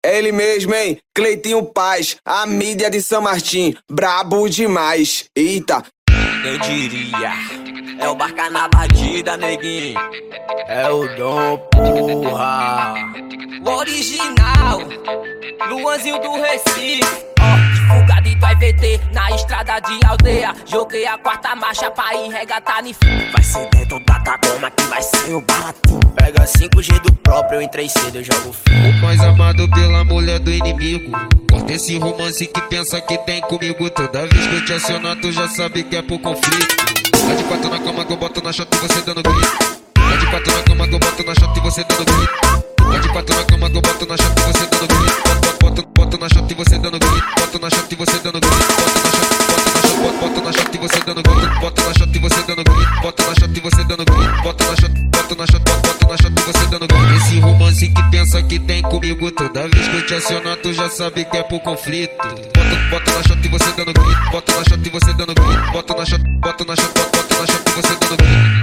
É ele mesmo, hein? Cleitinho Paz, a mídia de São Martim, brabo demais. Eita. Quem diria? É o Barca na batida, neguinho. É o Dom, porra. O original, Luanzinho do Recife. Divulgado e vai VT na estrada de aldeia. Joguei a quarta marcha pra ir regatar ni fim. Vai ser dentro da Tacoma que vai ser o baratinho. Pega 5G do próprio, eu entrei cedo, eu jogo fim. O mais amado pela mulher do inimigo. Corta esse romance que pensa que tem comigo. Toda vez que eu te aciono, tu já sabe que é por conflito. Tá de quatro na cama que eu boto na chata e você dando grito. Tá de quatro na cama que eu boto na chata e você dando grito. Tá de quatro na cama que eu boto na chata e você dando grito. Boto na chata e você dando grito. Boto na chata e você dando grito. Boto na chata e você dando grito. Boto na chata e você dando grito. Boto na chata e você dando grito. Boto na chata e você dando grito. Esse romance que pensa que tem comigo. Toda vez que eu te aciono, tu já sabe que é por conflito. Bota na chata e você dando grito. Bota na chata e você dando grito. Bota na chata e você dando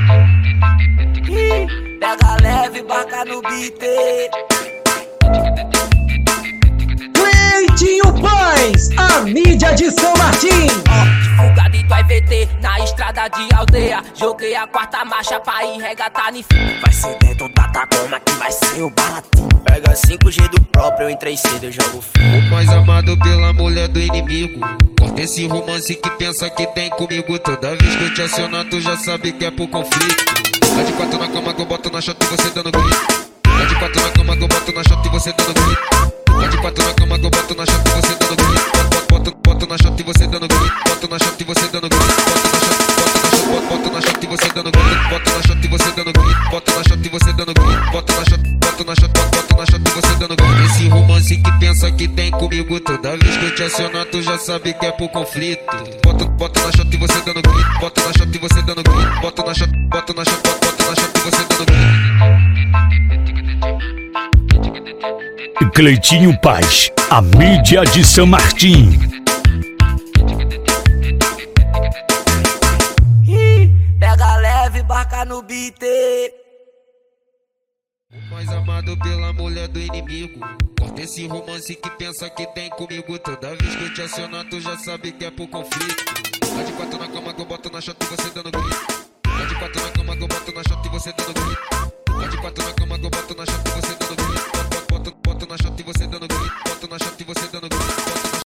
grito. Pega leve, Barca no beat. Cleitinho Paz, a mídia de São Martim. Divulgado e vai VT na estrada de aldeia. Joguei a quarta marcha pra ir regatar ni fim. Vai ser dentro da Tacoma que vai ser o baratinho. Pega 5G do próprio, eu entrei cedo, eu jogo fim. O mais amado pela mulher do inimigo. Corta esse romance que pensa que tem comigo. Toda vez que eu te aciono, tu já sabe que é por conflito. Tá de quatro na cama que eu boto na chata e você dando grito. Tá de quatro na cama que eu boto na chata e você dando grito. Tá de quatro na cama que eu boto na chata e você dando grito. Boto na chata e você dando grito. Boto na chata e você dando grito. Boto na chata e você dando grito. Boto na chata e você dando grito. Boto na chata e você dando grito. Boto na chata e você dando grito. Esse romance que pensa que tem comigo. Toda vez que eu te aciono, tu já sabe que é por conflito. Bota na chata e você dando grito. Bota na chata e você dando grito. Bota na chata e você dando grito. Cleitinho Paz, a mídia de São Martim. Pega leve, Barca no beat. O mais amado pela mulher do inimigo. Corta esse romance que pensa que tem comigo. Toda vez que eu te aciono, tu já sabe que é por conflito. Tá de quatro na cama que eu boto na chata e você dando grito. Tá de quatro na cama que eu boto na chata e você dando grito. Tá de quatro na cama que eu boto na chata e você dando grito. Boto na chata e você dando grito. Boto na chata e você